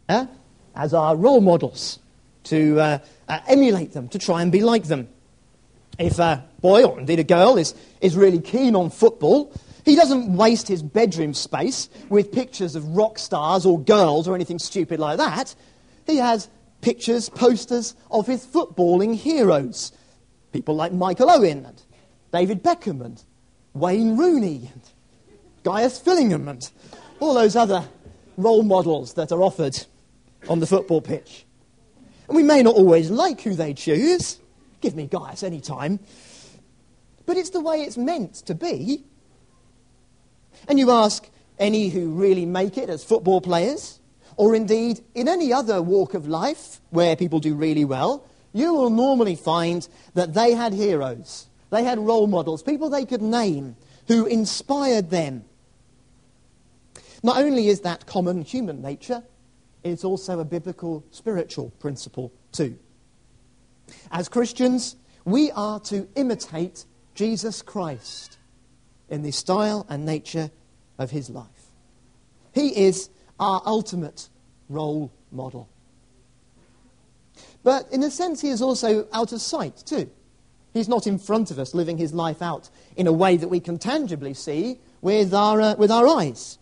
as our role models, to emulate them, to try and be like them. If a boy, or indeed a girl, is really keen on football, he doesn't waste his bedroom space with pictures of rock stars or girls or anything stupid like that. He has pictures, posters of his footballing heroes. People like Michael Owen and David Beckham and Wayne Rooney and Gaius Fillingham and all those other role models that are offered on the football pitch. And we may not always like who they choose. Give me Gaius any time. But it's the way it's meant to be. And you ask any who really make it as football players, or indeed in any other walk of life where people do really well, you will normally find that they had heroes. They had role models, people they could name, who inspired them. Not only is that common human nature, it's also a biblical spiritual principle too. As Christians, we are to imitate Jesus Christ in the style and nature of his life. He is our ultimate role model. But in a sense, he is also out of sight too. He's not in front of us, living his life out in a way that we can tangibly see with our eyes.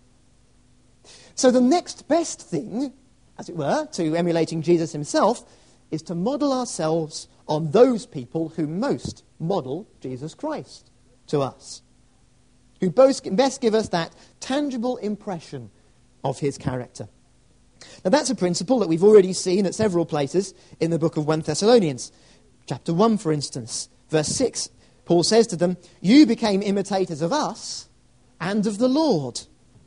So the next best thing, as it were, to emulating Jesus himself is to model ourselves on those people who most model Jesus Christ to us, who best give us that tangible impression of his character. Now that's a principle that we've already seen at several places in the book of 1 Thessalonians. Chapter 1, for instance, verse 6, Paul says to them, "You became imitators of us and of the Lord."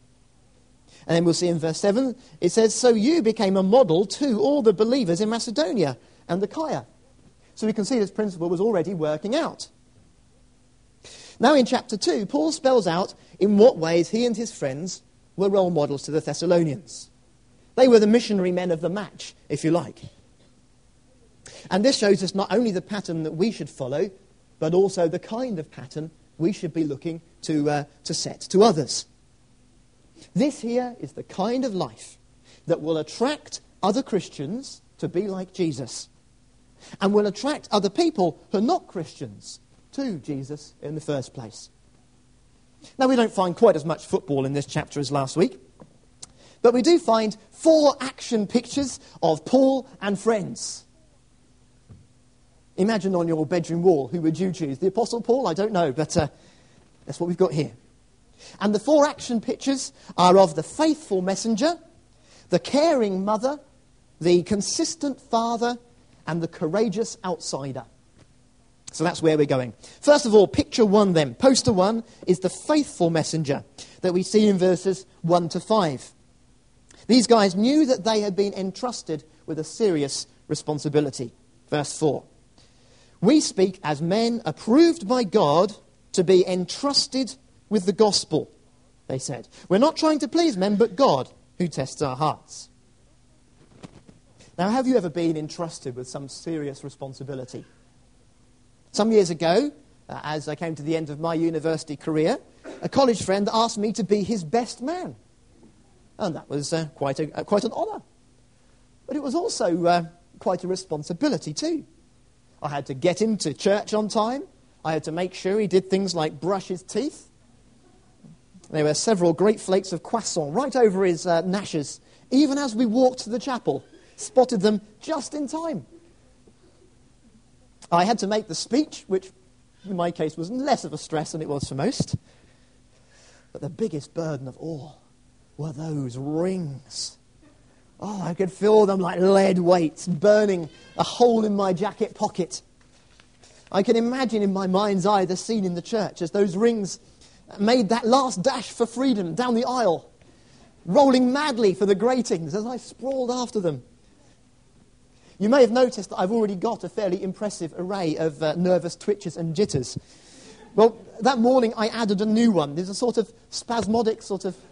And then we'll see in verse 7, it says, "So you became a model to all the believers in Macedonia and Achaia." So we can see this principle was already working out. Now in chapter 2, Paul spells out in what ways he and his friends were role models to the Thessalonians. They were the missionary men of the match, if you like. And this shows us not only the pattern that we should follow, but also the kind of pattern we should be looking to set to others. This here is the kind of life that will attract other Christians to be like Jesus, and will attract other people who are not Christians to Jesus in the first place. Now, we don't find quite as much football in this chapter as last week, but we do find 4 action pictures of Paul and friends. Imagine on your bedroom wall, who would you choose? The Apostle Paul? I don't know, but that's what we've got here. And the 4 action pictures are of the faithful messenger, the caring mother, the consistent father, and the courageous outsider. So that's where we're going. First of all, picture 1 then. Poster 1 is the faithful messenger that we see in verses 1 to 5. These guys knew that they had been entrusted with a serious responsibility. Verse 4. "We speak as men approved by God to be entrusted with the gospel," they said. "We're not trying to please men, but God, who tests our hearts." Now, have you ever been entrusted with some serious responsibility? Some years ago, as I came to the end of my university career, a college friend asked me to be his best man. And that was quite an honour. But it was also quite a responsibility too. I had to get him to church on time. I had to make sure he did things like brush his teeth. There were several great flakes of croissant right over his gnashes, even as we walked to the chapel. Spotted them just in time. I had to make the speech, which in my case was less of a stress than it was for most. But the biggest burden of all were those rings. Oh, I could feel them like lead weights burning a hole in my jacket pocket. I can imagine in my mind's eye the scene in the church as those rings made that last dash for freedom down the aisle, rolling madly for the gratings as I sprawled after them. You may have noticed that I've already got a fairly impressive array of nervous twitches and jitters. Well, that morning I added a new one. There's a sort of spasmodic sort of...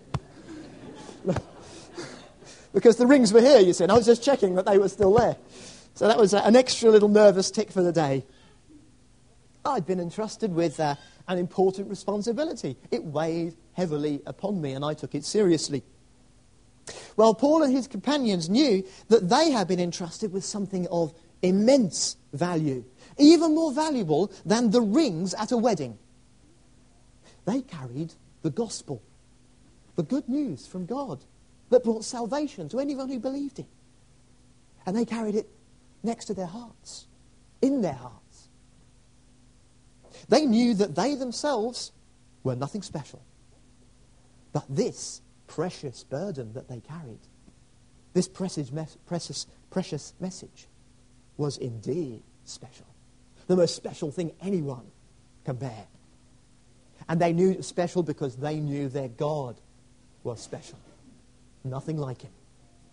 because the rings were here, you see, and I was just checking that they were still there. So that was an extra little nervous tick for the day. I'd been entrusted with an important responsibility. It weighed heavily upon me, and I took it seriously. Well, Paul and his companions knew that they had been entrusted with something of immense value, even more valuable than the rings at a wedding. They carried the gospel, the good news from God that brought salvation to anyone who believed it. And they carried it next to their hearts, in their hearts. They knew that they themselves were nothing special. But this precious burden that they carried, this precious message, was indeed special. The most special thing anyone can bear. And they knew it was special because they knew their God was special. Nothing like him.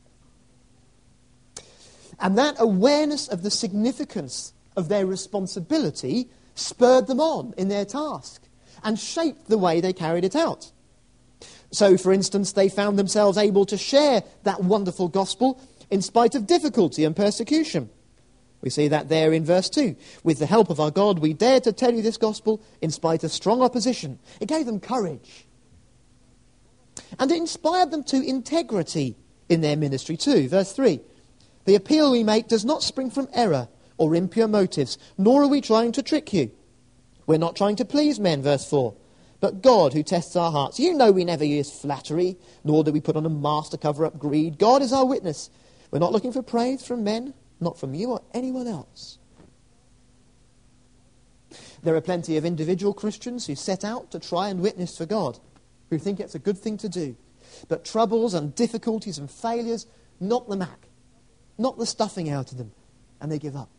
And that awareness of the significance of their responsibility spurred them on in their task and shaped the way they carried it out. So, for instance, they found themselves able to share that wonderful gospel in spite of difficulty and persecution. We see that there in verse 2. With the help of our God, we dared to tell you this gospel in spite of strong opposition. It gave them courage. And it inspired them to integrity in their ministry too. Verse 3. The appeal we make does not spring from error or impure motives, nor are we trying to trick you. We're not trying to please men, verse 4. But God who tests our hearts. You know we never use flattery, nor do we put on a mask to cover up greed. God is our witness. We're not looking for praise from men, not from you or anyone else. There are plenty of individual Christians who set out to try and witness for God, who think it's a good thing to do. But troubles and difficulties and failures knock them back, knock the stuffing out of them, and they give up.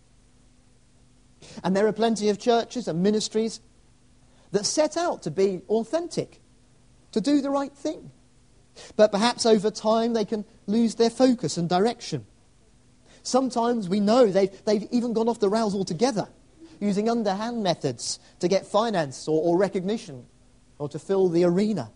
And there are plenty of churches and ministries that set out to be authentic, to do the right thing. But perhaps over time they can lose their focus and direction. Sometimes we know they've even gone off the rails altogether, using underhand methods to get finance or recognition or to fill the arena.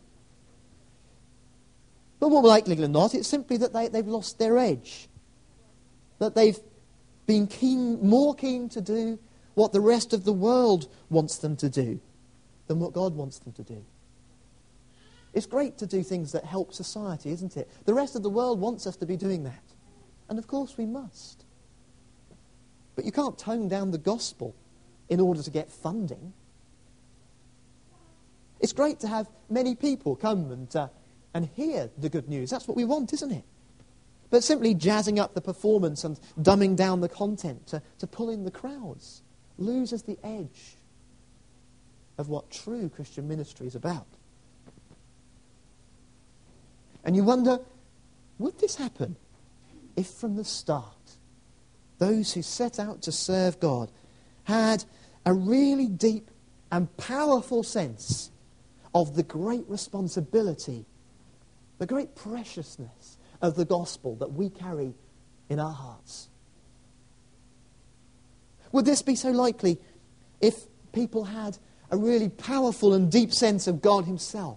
But more likely than not, it's simply that they've lost their edge, that they've been more keen to do what the rest of the world wants them to do than what God wants them to do. It's great to do things that help society, isn't it? The rest of the world wants us to be doing that. And of course we must. But you can't tone down the gospel in order to get funding. It's great to have many people come and hear the good news. That's what we want, isn't it? But simply jazzing up the performance and dumbing down the content to pull in the crowds loses the edge of what true Christian ministry is about. And you wonder, would this happen if from the start those who set out to serve God had a really deep and powerful sense of the great responsibility, the great preciousness of the gospel that we carry in our hearts? Would this be so likely if people had a really powerful and deep sense of God himself?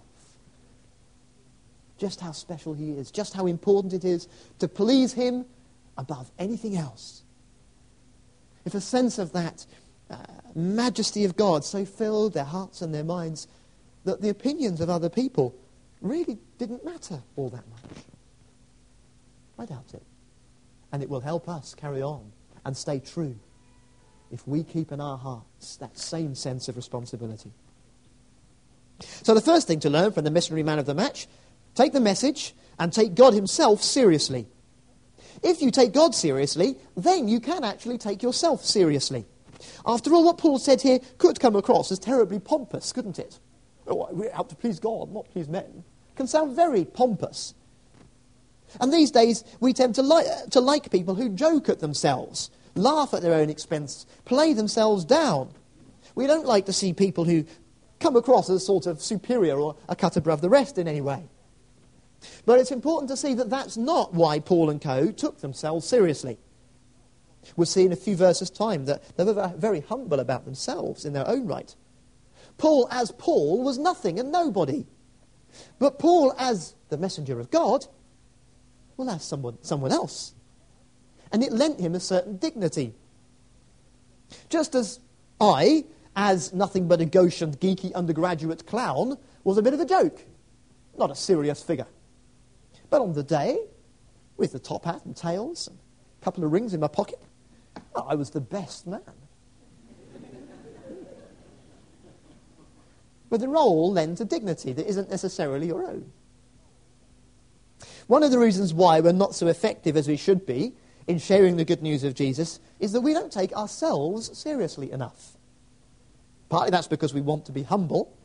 Just how special he is, just how important it is to please him above anything else. If a sense of that majesty of God so filled their hearts and their minds that the opinions of other people really didn't matter all that much. I doubt it. And it will help us carry on and stay true if we keep in our hearts that same sense of responsibility. So the first thing to learn from the missionary man of the match: take the message and take God himself seriously. If you take God seriously, then you can actually take yourself seriously. After all, what Paul said here could come across as terribly pompous, couldn't it? Oh, we're out to please God, not please men. It can sound very pompous. And these days, we tend to like people who joke at themselves, laugh at their own expense, play themselves down. We don't like to see people who come across as sort of superior or a cut above the rest in any way. But it's important to see that that's not why Paul and co. took themselves seriously. We'll see in a few verses' time that they were very humble about themselves in their own right. Paul as Paul was nothing and nobody. But Paul as the messenger of God, well, as someone else. And it lent him a certain dignity. Just as I, as nothing but a gauche and geeky undergraduate clown, was a bit of a joke, not a serious figure. But on the day, with the top hat and tails and a couple of rings in my pocket, I was the best man. But the role lends a dignity that isn't necessarily your own. One of the reasons why we're not so effective as we should be in sharing the good news of Jesus is that we don't take ourselves seriously enough. Partly that's because we want to be humble.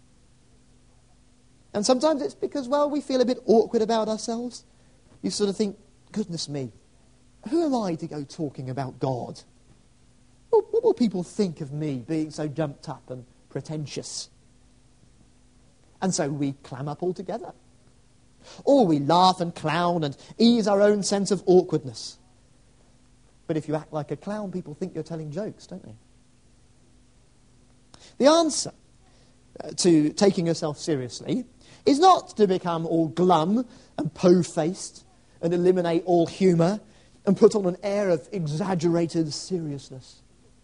And sometimes it's because, well, we feel a bit awkward about ourselves. You sort of think, goodness me, who am I to go talking about God? What will people think of me being so jumped up and pretentious? And so we clam up all together. Or we laugh and clown and ease our own sense of awkwardness. But if you act like a clown, people think you're telling jokes, don't they? The answer to taking yourself seriously is not to become all glum and po-faced and eliminate all humour and put on an air of exaggerated seriousness.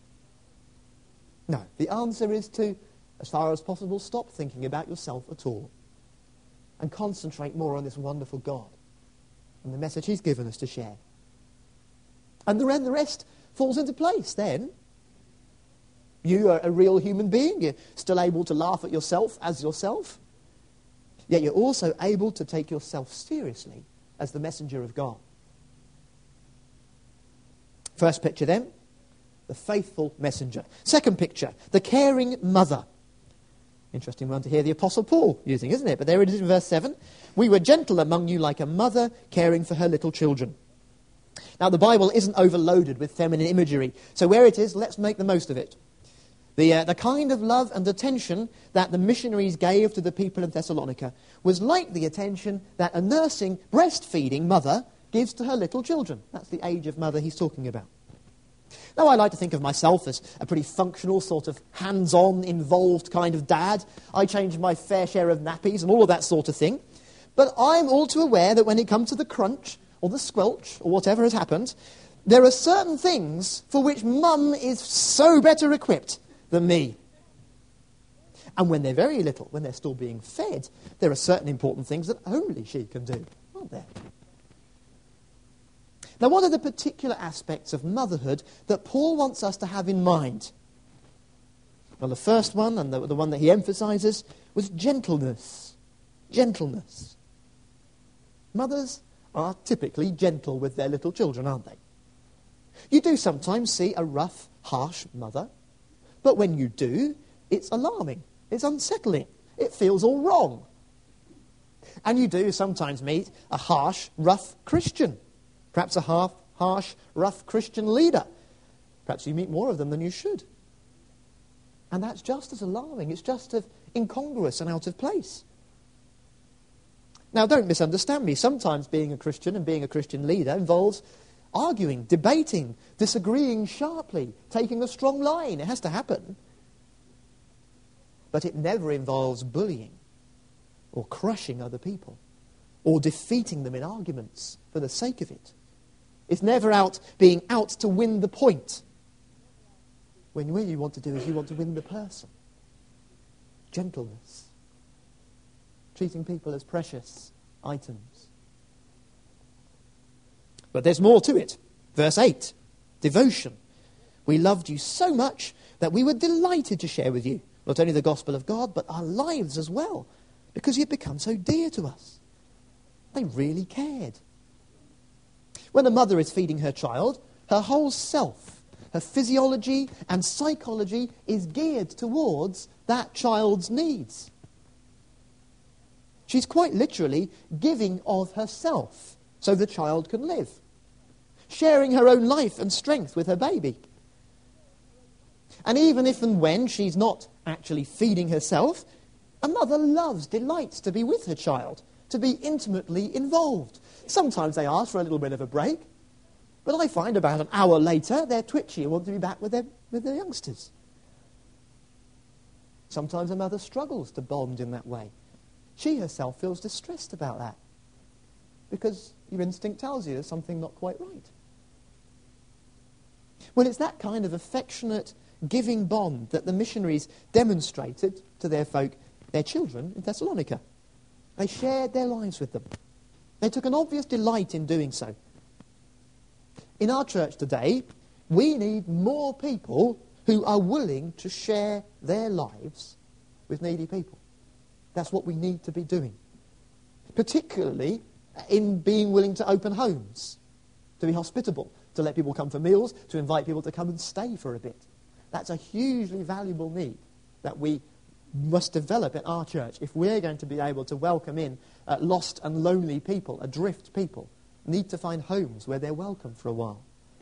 No, the answer is to, as far as possible, stop thinking about yourself at all and concentrate more on this wonderful God and the message he's given us to share. And the rest falls into place then. You are a real human being. You're still able to laugh at yourself as yourself. Yet you're also able to take yourself seriously as the messenger of God. First picture then, the faithful messenger. Second picture, the caring mother. Interesting one to hear the Apostle Paul using, isn't it? But there it is in verse 7. We were gentle among you like a mother caring for her little children. Now the Bible isn't overloaded with feminine imagery, so where it is, let's make the most of it. The kind of love and attention that the missionaries gave to the people in Thessalonica was like the attention that a nursing, breastfeeding mother gives to her little children. That's the age of mother he's talking about. Now, I like to think of myself as a pretty functional, sort of hands-on, involved kind of dad. I change my fair share of nappies and all of that sort of thing. But I'm all too aware that when it comes to the crunch or the squelch or whatever has happened, there are certain things for which mum is so better equipped than me. And when they're very little, when they're still being fed, there are certain important things that only she can do, aren't there? Now, what are the particular aspects of motherhood that Paul wants us to have in mind? Well, the first one, and the one that he emphasizes, was gentleness. Gentleness. Mothers are typically gentle with their little children, aren't they? You do sometimes see a rough, harsh mother, but when you do, it's alarming, it's unsettling, it feels all wrong. And you do sometimes meet a harsh, rough Christian, perhaps a harsh, rough Christian leader. Perhaps you meet more of them than you should. And that's just as alarming, it's just as incongruous and out of place. Now, don't misunderstand me. Sometimes being a Christian and being a Christian leader involves arguing, debating, disagreeing sharply, taking a strong line. It has to happen. But it never involves bullying or crushing other people or defeating them in arguments for the sake of it. It's never being out to win the point. When what you want to do is you want to win the person. Gentleness. Treating people as precious items. But there's more to it. Verse 8, devotion. We loved you so much that we were delighted to share with you not only the gospel of God, but our lives as well, because you'd become so dear to us. They really cared. When a mother is feeding her child, her whole self, her physiology and psychology is geared towards that child's needs. She's quite literally giving of herself so the child can live, sharing her own life and strength with her baby. And even if and when she's not actually feeding herself, a mother delights to be with her child, to be intimately involved. Sometimes they ask for a little bit of a break, but I find about an hour later they're twitchy and want to be back with their youngsters. Sometimes a mother struggles to bond in that way. She herself feels distressed about that because your instinct tells you there's something not quite right. Well, it's that kind of affectionate, giving bond that the missionaries demonstrated to their folk, their children in Thessalonica. They shared their lives with them. They took an obvious delight in doing so. In our church today, we need more people who are willing to share their lives with needy people. That's what we need to be doing. Particularly in being willing to open homes, to be hospitable, to let people come for meals, to invite people to come and stay for a bit. That's a hugely valuable need that we must develop in our church if we're going to be able to welcome in lost and lonely people, adrift people, need to find homes where they're welcome for a while.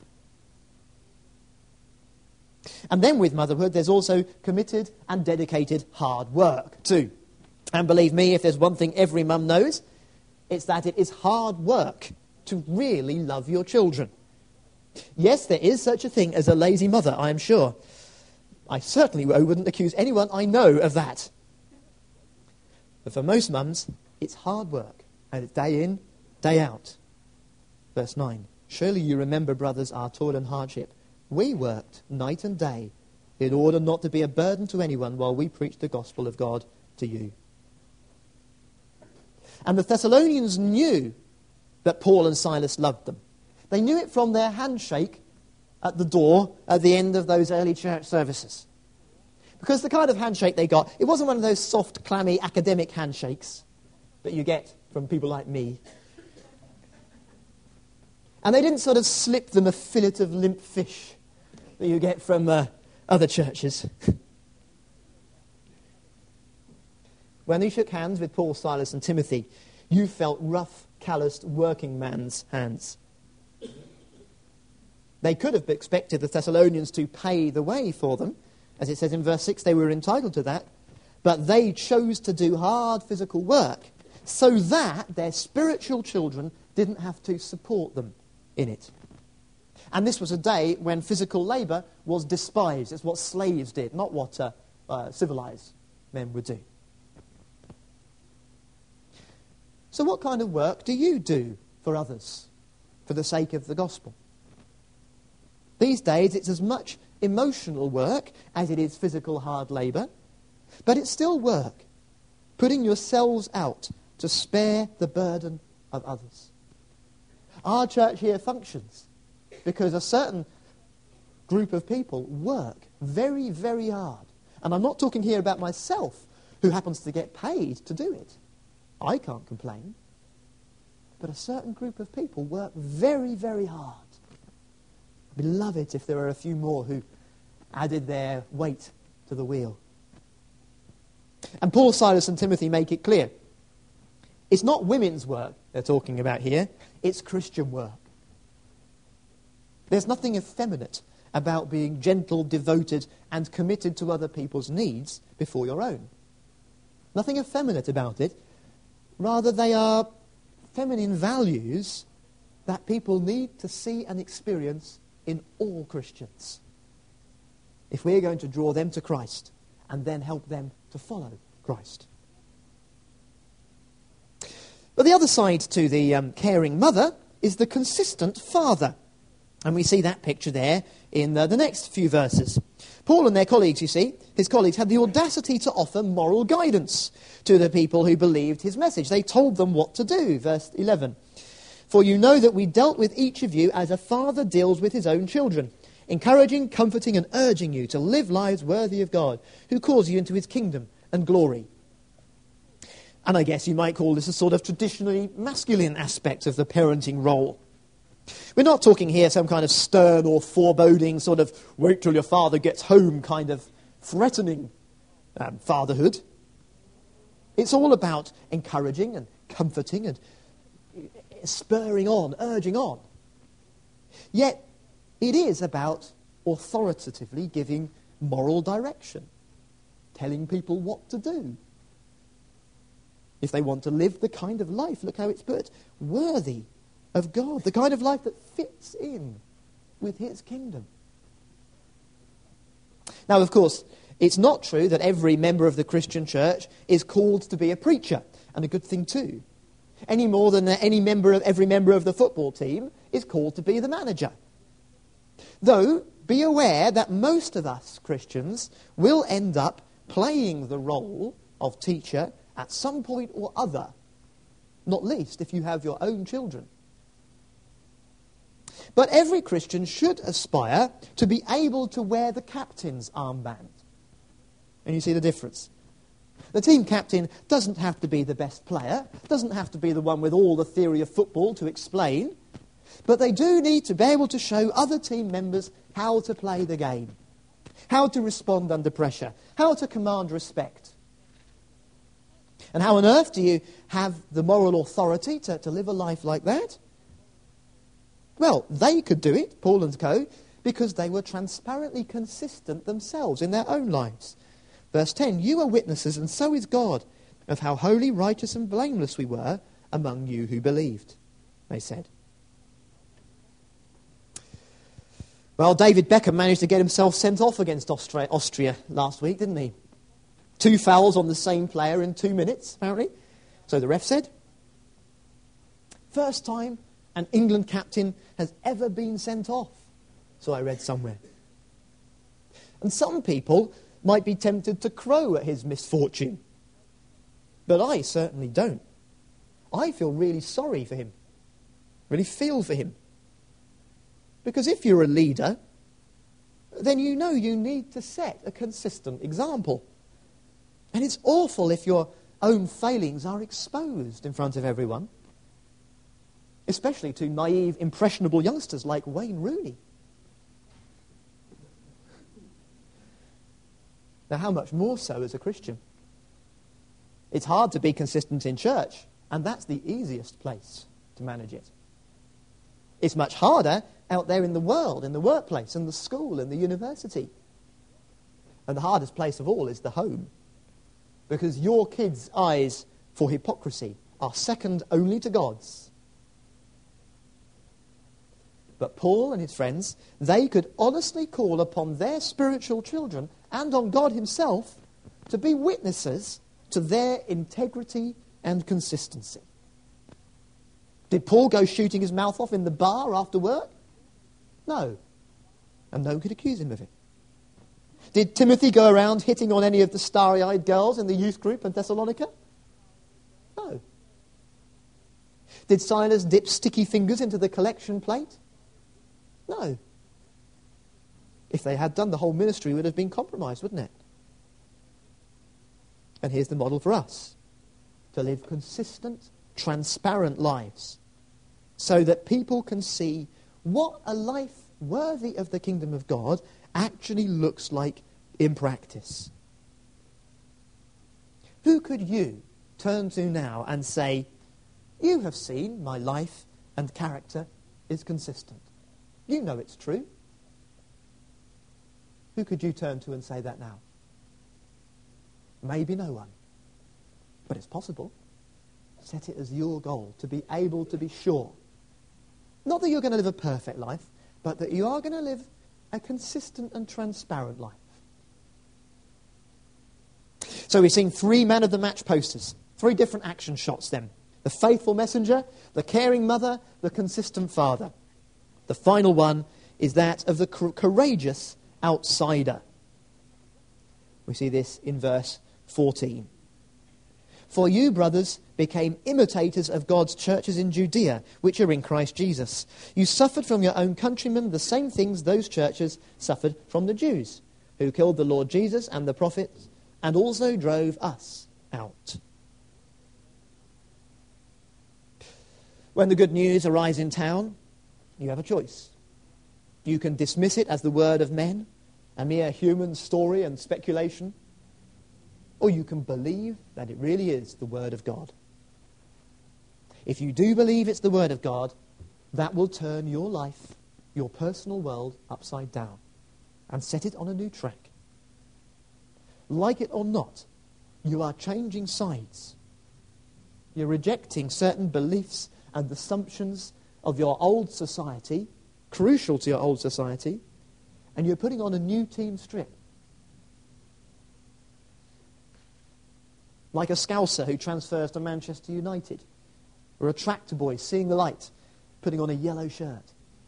And then with motherhood, there's also committed and dedicated hard work too. And believe me, if there's one thing every mum knows, it's that it is hard work to really love your children. Yes, there is such a thing as a lazy mother, I am sure. I certainly wouldn't accuse anyone I know of that. But for most mums, it's hard work, and it's day in, day out. Verse 9, surely you remember, brothers, our toil and hardship. We worked night and day in order not to be a burden to anyone while we preached the gospel of God to you. And the Thessalonians knew that Paul and Silas loved them. They knew it from their handshake at the door at the end of those early church services. Because the kind of handshake they got, it wasn't one of those soft, clammy, academic handshakes that you get from people like me. And they didn't sort of slip them a fillet of limp fish that you get from other churches. When you shook hands with Paul, Silas and Timothy, you felt rough, calloused working man's hands. They could have expected the Thessalonians to pay the way for them. As it says in verse 6, they were entitled to that. But they chose to do hard physical work so that their spiritual children didn't have to support them in it. And this was a day when physical labour was despised. It's what slaves did, not what civilized men would do. So what kind of work do you do for others for the sake of the gospel? These days it's as much emotional work as it is physical hard labour, but it's still work, putting yourselves out to spare the burden of others. Our church here functions because a certain group of people work very, very hard. And I'm not talking here about myself, who happens to get paid to do it. I can't complain. But a certain group of people work very, very hard. I'd be loved if there were a few more who added their weight to the wheel. And Paul, Silas and Timothy make it clear. It's not women's work they're talking about here. It's Christian work. There's nothing effeminate about being gentle, devoted and committed to other people's needs before your own. Nothing effeminate about it. Rather, they are feminine values that people need to see and experience in all Christians if we're going to draw them to Christ and then help them to follow Christ. But the other side to the caring mother is the consistent father. And we see that picture there in the next few verses. Paul and their colleagues, you see, his colleagues had the audacity to offer moral guidance to the people who believed his message. They told them what to do. Verse 11. For you know that we dealt with each of you as a father deals with his own children, encouraging, comforting and urging you to live lives worthy of God, who calls you into his kingdom and glory. And I guess you might call this a sort of traditionally masculine aspect of the parenting role. We're not talking here some kind of stern or foreboding sort of wait till your father gets home kind of threatening fatherhood. It's all about encouraging and comforting and spurring on, urging on. Yet it is about authoritatively giving moral direction, telling people what to do. If they want to live the kind of life, look how it's put, worthy of God, the kind of life that fits in with his kingdom. Now, of course, it's not true that every member of the Christian church is called to be a preacher, and a good thing too, any more than every member of the football team is called to be the manager. Though, be aware that most of us Christians will end up playing the role of teacher at some point or other, not least if you have your own children. But every Christian should aspire to be able to wear the captain's armband. And you see the difference. The team captain doesn't have to be the best player, doesn't have to be the one with all the theory of football to explain, but they do need to be able to show other team members how to play the game, how to respond under pressure, how to command respect. And how on earth do you have the moral authority to live a life like that? Well, they could do it, Paul and co., because they were transparently consistent themselves in their own lives. Verse 10, you are witnesses, and so is God, of how holy, righteous, and blameless we were among you who believed, they said. Well, David Beckham managed to get himself sent off against Austria last week, didn't he? 2 fouls on the same player in 2 minutes, apparently. So the ref said. First time an England captain has ever been sent off. So I read somewhere. And some people might be tempted to crow at his misfortune. But I certainly don't. I feel really sorry for him. Really feel for him. Because if you're a leader, then you know you need to set a consistent example. And it's awful if your own failings are exposed in front of everyone. Especially to naive, impressionable youngsters like Wayne Rooney. Now, how much more so as a Christian? It's hard to be consistent in church, and that's the easiest place to manage it. It's much harder out there in the world, in the workplace, in the school, in the university. And the hardest place of all is the home. Because your kids' eyes for hypocrisy are second only to God's. But Paul and his friends, they could honestly call upon their spiritual children and on God himself to be witnesses to their integrity and consistency. Did Paul go shooting his mouth off in the bar after work? No. And no one could accuse him of it. Did Timothy go around hitting on any of the starry-eyed girls in the youth group in Thessalonica? No. Did Silas dip sticky fingers into the collection plate? No. If they had done, the whole ministry would have been compromised, wouldn't it? And here's the model for us. To live consistent, transparent lives so that people can see what a life worthy of the kingdom of God actually looks like in practice. Who could you turn to now and say, you have seen my life and character is consistent? You know it's true. Who could you turn to and say that now? Maybe no one. But it's possible. Set it as your goal to be able to be sure. Not that you're going to live a perfect life, but that you are going to live a consistent and transparent life. So we've seen 3 man of the match posters, 3 different action shots then. The faithful messenger, the caring mother, the consistent father. The final one is that of the courageous outsider. We see this in verse 14. For you, brothers, became imitators of God's churches in Judea, which are in Christ Jesus. You suffered from your own countrymen the same things those churches suffered from the Jews, who killed the Lord Jesus and the prophets, and also drove us out. When the good news arrives in town, you have a choice. You can dismiss it as the word of men, a mere human story and speculation, or you can believe that it really is the word of God. If you do believe it's the word of God, that will turn your life, your personal world, upside down and set it on a new track. Like it or not, you are changing sides. You're rejecting certain beliefs and assumptions of your old society, crucial to your old society, and you're putting on a new team strip. Like a Scouser who transfers to Manchester United, or a tractor boy seeing the light, putting on a yellow shirt.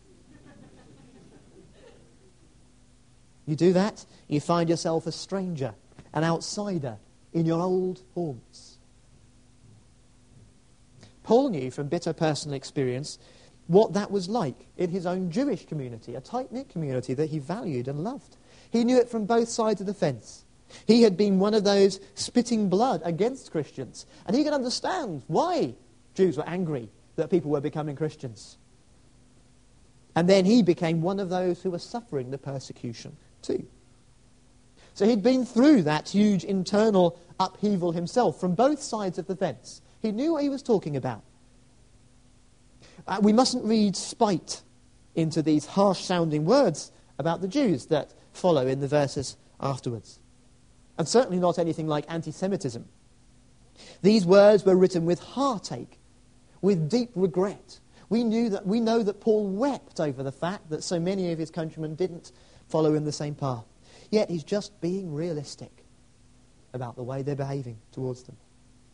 You do that, you find yourself a stranger, an outsider in your old haunts. Paul knew from bitter personal experience what that was like in his own Jewish community, a tight-knit community that he valued and loved. He knew it from both sides of the fence. He had been one of those spitting blood against Christians, and he could understand why Jews were angry that people were becoming Christians. And then he became one of those who were suffering the persecution too. So he'd been through that huge internal upheaval himself from both sides of the fence. He knew what he was talking about. We mustn't read spite into these harsh-sounding words about the Jews that follow in the verses afterwards. And certainly not anything like anti-Semitism. These words were written with heartache, with deep regret. We know that Paul wept over the fact that so many of his countrymen didn't follow in the same path. Yet he's just being realistic about the way they're behaving towards them.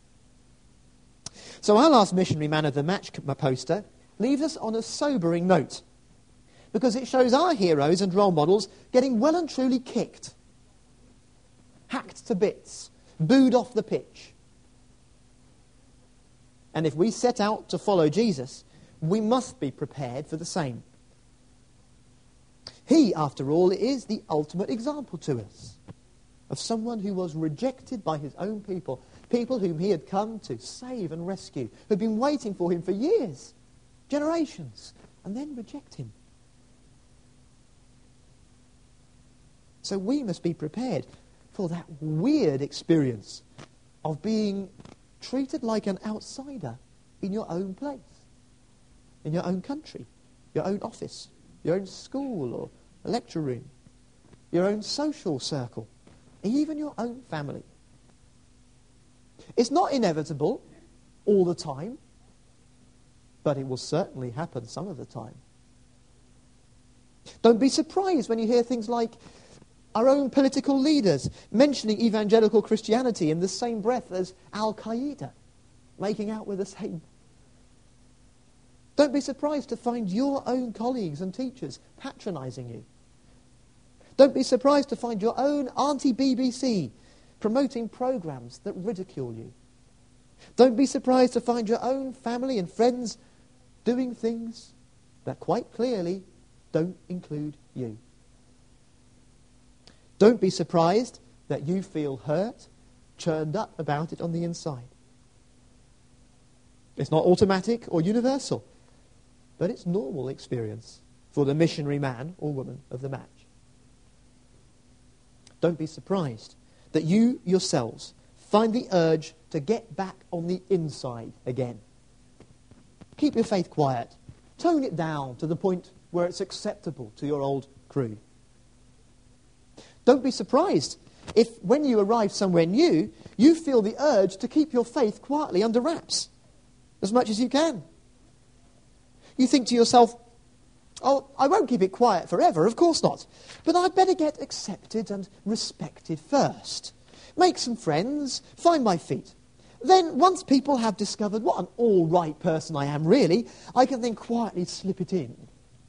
So our last missionary man of the match poster leaves us on a sobering note, because it shows our heroes and role models getting well and truly kicked, hacked to bits, booed off the pitch. And if we set out to follow Jesus, we must be prepared for the same. He, after all, is the ultimate example to us of someone who was rejected by his own people, people whom he had come to save and rescue, who had been waiting for him for years, generations, and then reject him. So we must be prepared for that weird experience of being treated like an outsider in your own place, in your own country, your own office, your own school or a lecture room, your own social circle, even your own family. It's not inevitable all the time, but it will certainly happen some of the time. Don't be surprised when you hear things like our own political leaders mentioning evangelical Christianity in the same breath as Al-Qaeda, making out with the same. Don't be surprised to find your own colleagues and teachers patronizing you. Don't be surprised to find your own Auntie BBC promoting programs that ridicule you. Don't be surprised to find your own family and friends doing things that quite clearly don't include you. Don't be surprised that you feel hurt, churned up about it on the inside. It's not automatic or universal, but it's normal experience for the missionary man or woman of the match. Don't be surprised that you yourselves find the urge to get back on the inside again. Keep your faith quiet. Tone it down to the point where it's acceptable to your old crew. Don't be surprised if, when you arrive somewhere new, you feel the urge to keep your faith quietly under wraps as much as you can. You think to yourself, oh, I won't keep it quiet forever, of course not. But I'd better get accepted and respected first. Make some friends, find my feet. Then, once people have discovered what an all-right person I am really, I can then quietly slip it in.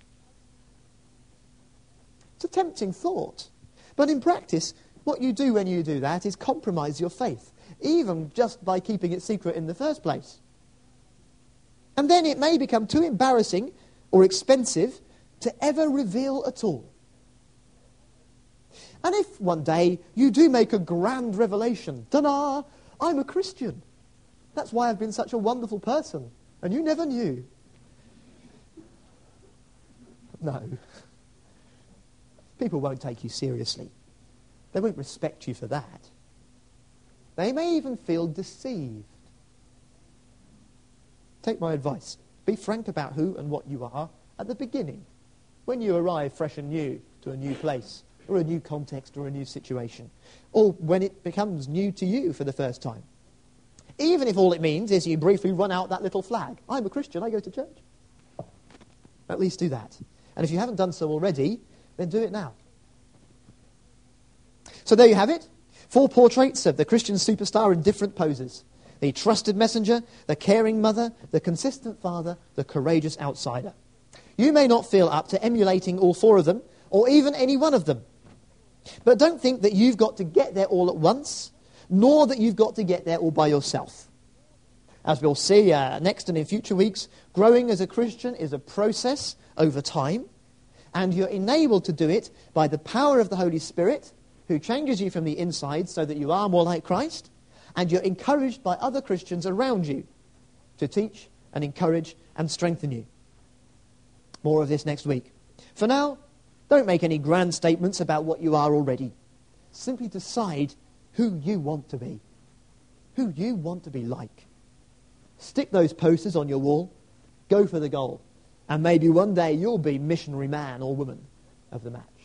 It's a tempting thought. But in practice, what you do when you do that is compromise your faith, even just by keeping it secret in the first place. And then it may become too embarrassing or expensive to ever reveal at all. And if one day you do make a grand revelation, ta-da, I'm a Christian. That's why I've been such a wonderful person, and you never knew. No. People won't take you seriously. They won't respect you for that. They may even feel deceived. Take my advice. Be frank about who and what you are at the beginning, when you arrive fresh and new to a new place, or a new context, or a new situation, or when it becomes new to you for the first time. Even if all it means is you briefly run out that little flag. I'm a Christian, I go to church. At least do that. And if you haven't done so already, then do it now. So there you have it. 4 portraits of the Christian superstar in different poses. The trusted messenger, the caring mother, the consistent father, the courageous outsider. You may not feel up to emulating all 4 of them, or even any one of them. But don't think that you've got to get there all at once, nor that you've got to get there all by yourself. As we'll see next and in future weeks, growing as a Christian is a process over time, and you're enabled to do it by the power of the Holy Spirit, who changes you from the inside so that you are more like Christ, and you're encouraged by other Christians around you to teach and encourage and strengthen you. More of this next week. For now, don't make any grand statements about what you are already. Simply decide who you want to be, who you want to be like. Stick those posters on your wall, go for the goal, and maybe one day you'll be missionary man or woman of the match.